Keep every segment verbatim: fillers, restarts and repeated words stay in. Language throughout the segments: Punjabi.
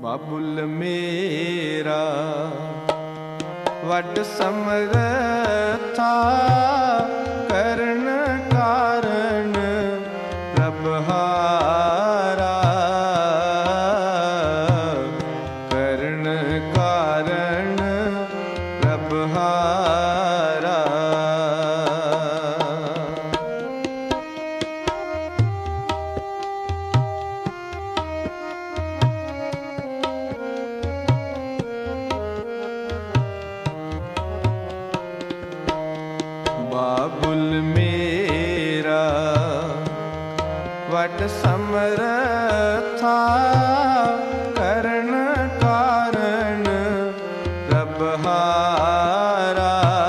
ਬਾਬੁਲ ਮੇਰਾ ਵੱਡ ਸਮਰਥਾ ਕਰਨ ਕਾਰਨ ਪ੍ਰਭ ਹਾਰਾ ਕਰਨ ਕਾਰਨ ਪ੍ਰਭ ਹਾਰਾ ਬਾਬੁਲ ਮੇਰਾ ਵੱਡ ਸਮਰਥਾ ਕਰਨ ਕਾਰਨ ਪ੍ਰਭ ਹਾਰਾ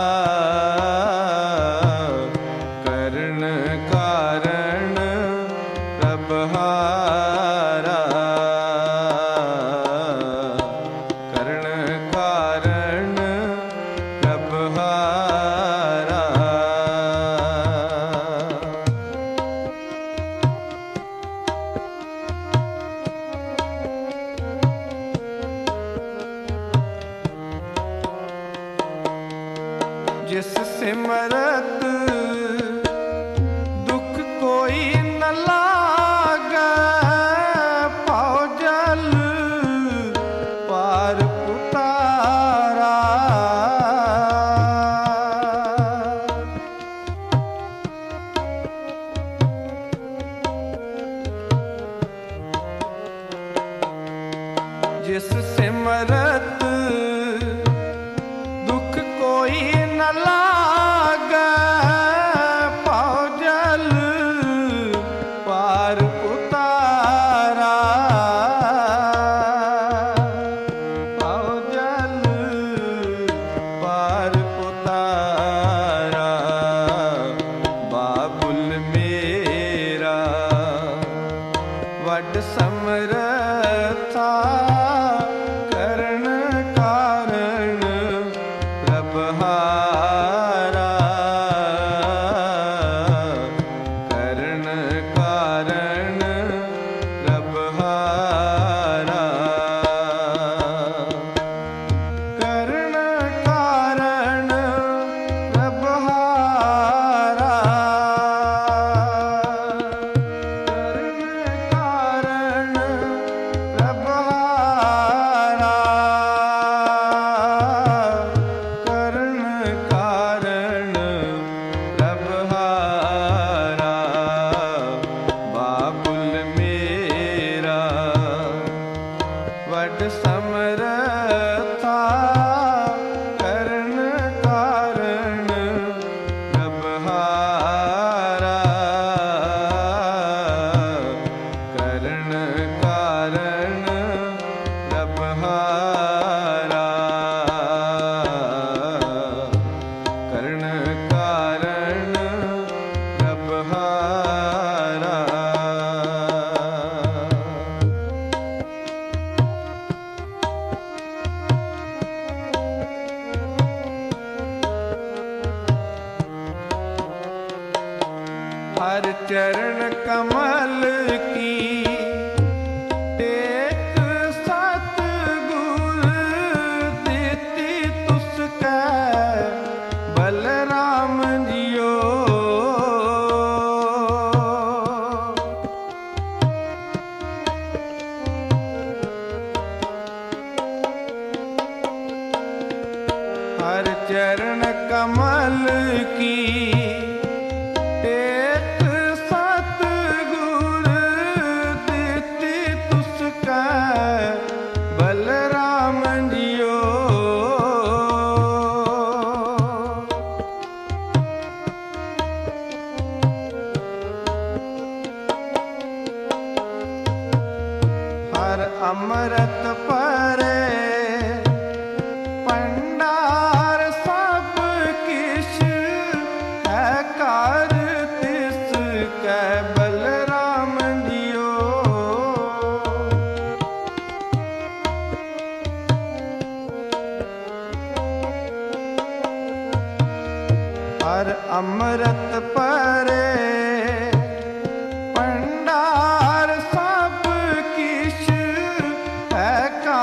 ਕਰਨ ਕਾਰਨ ਪ੍ਰਭ ਹਾਰਾ ਕਰਨ ਕਾਰਨ ਪ੍ਰਭ ਹਾਰਾ जिस सिमरत दुख कोई न लागे, पाओ जल पार उतारा। जिस सिमरत दुख कोई न लागे, पाओ जल पार उतारा। पाओ जल पार उतारा। बाबुल मेरा वड समरथा ਕਰਨ ਕਾਰਨ ਪ੍ਰਭ ਹਾਰਾ ਕਰਨ ਕਾਰਨ ਪ੍ਰਭ ਹਾਰਾ ਕਰਨ ਕਾਰਨ ਪ੍ਰਭ ਹਾਰਾ ਕਰਨ ਕਾਰਨ ਪ੍ਰਭ ਹਾਰਾ ਕਰਨ ਕਾਰਨ ਪ੍ਰਭ ਹਾਰਾ ਬਾਬੁਲ ਮੇਰਾ ਵੱਡ ਸਮਰਥਾ ਕਰਨ ਕਾਰਨ ਪ੍ਰਭ ਹਾਰਾ ਕਰਨ ਕਾਰਨ ਪ੍ਰਭ ਹਾਰਾ ਕਰਨ ਕਾਰਨ ਪ੍ਰਭ ਹਾਰਾ हर चरण कमल की टेक सतगुर दिती तुसकै बलराम जियो। हर चरण कमल की टेक सतगुर दिती तुसकै बलराम जियो। हर अमृत परे भंडार सब किश है कार तिसकै बलराम जियो। हर अमृत परे भंडार सब किश है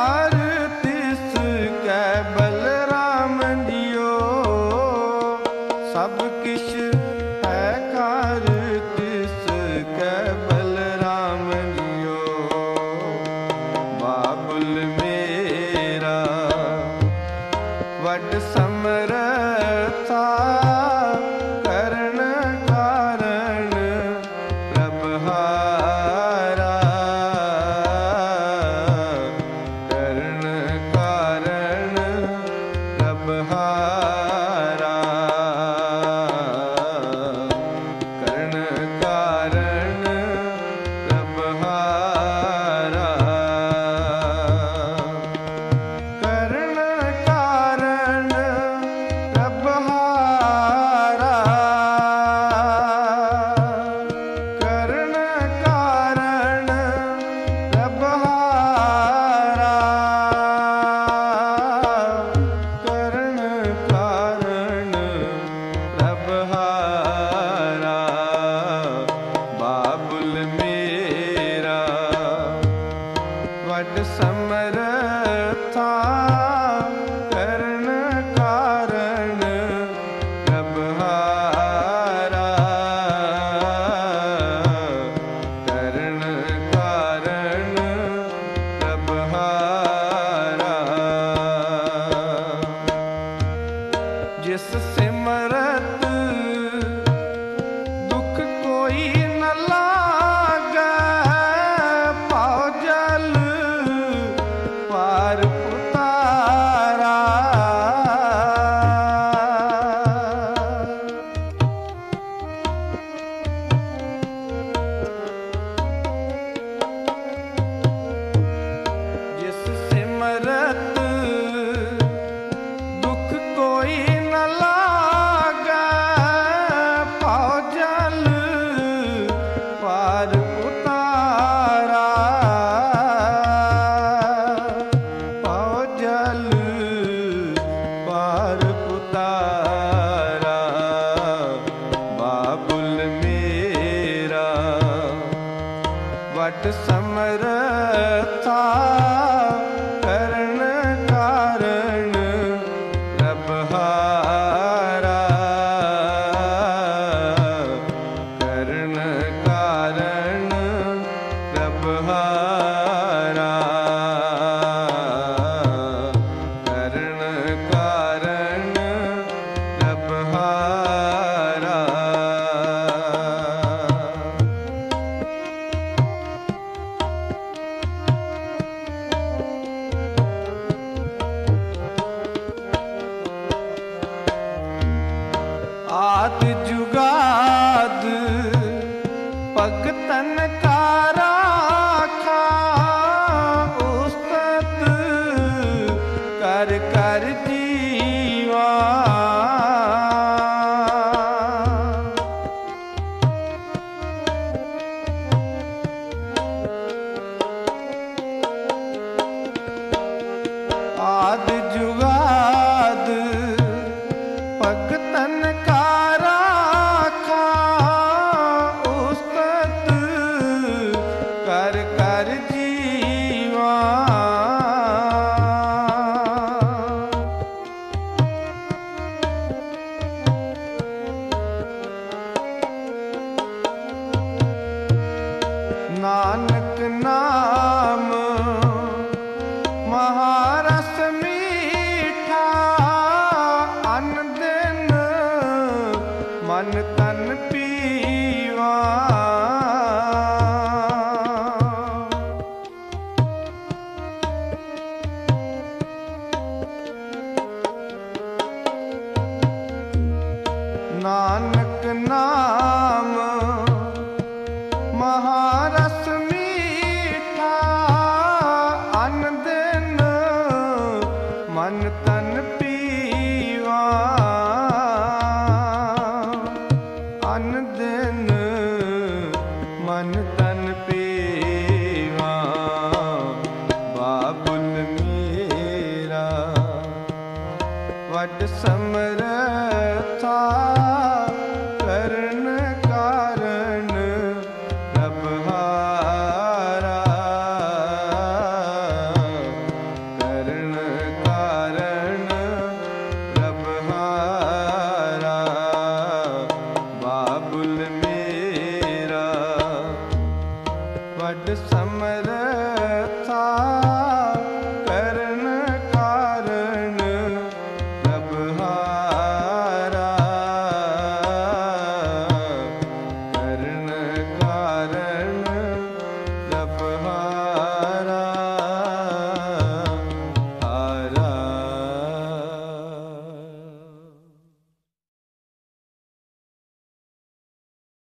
ਵਡ ਸਮਰਥਾ ਕਰਨ ਕਾਰਨ ਪ੍ਰਭਹਾਰਾ ਕਰਨ ਕਾਰਨ ਪ੍ਰਭਹਾਰਾ ਜਿਸ ਸਿਮਰਤ ਦੁਖ ਕੋਈ ਨ ਲਾਗੈ ਪਾਉ ਜਲ ਪਾਰ ਉਤਾਰਾ ਜਿਸ ਸਿਮਰਤ ਦੁਖ ਕੋਈ ਨ ਲਾਗੈ ਪਾਉ ਜਲ ਪਾਰ ਉਤਾਰਾ ਪਾਉ ਜਲ ਪਾਰ ਉਤਾਰਾ ਬਾਬੁਲ ਮੇਰਾ ਵਡ ਸਮਰਥਾ ਕਰਨ ਕਾਰਨ ਪ੍ਰਭਹਾਰਾ ਕਰਨ ਕਾਰਨ ਪ੍ਰਭਹਾਰਾ ਕਰਨ ਕਾਰਨ ਪ੍ਰਭਹਾਰਾ ਆਦਿ ਜੁਗਾਦ ਭਗਤਨ ਕਾ ਰਾਖਾ ਉਸਤਤ ਕਰ ਕਰ ਜੀਵਾ ਆਦਿ ਜੁਗਾਦ ਭਗਤਨ ਕਾ ਰਾਖਾ ਉਸਤਤ ਕਰ ਕਰ ਜੀਵਾ ਨਾਨਕ ਨਾਮ ਮਹਾਰਸ ਮੀਠਾ ਅਨ ਦਿਨ ਮਨ ਤਨ ਪੀਵਾ ਨਾਨਕ ਨਾਮ ਮਹਾਰਸ ਮੀਠਾ ਅਨ ਦਿਨ ਮਨ ਤਨ ਪੀਵਾ ਅਨ ਦਿਨ ਮਨ ਤਨ ਪੀਵਾ ਬਾਬੁਲ ਮੇਰਾ ਵਡ ਸਮਰਥਾ ਕਰਨ ਕਾਰਨ ਪ੍ਰਭਹਾਰਾ ਕਰਨ ਕਾਰਨ ਪ੍ਰਭਹਾਰਾ ਬਾਬੁਲ ਮੇਰਾ ਵਡ ਸਮਰ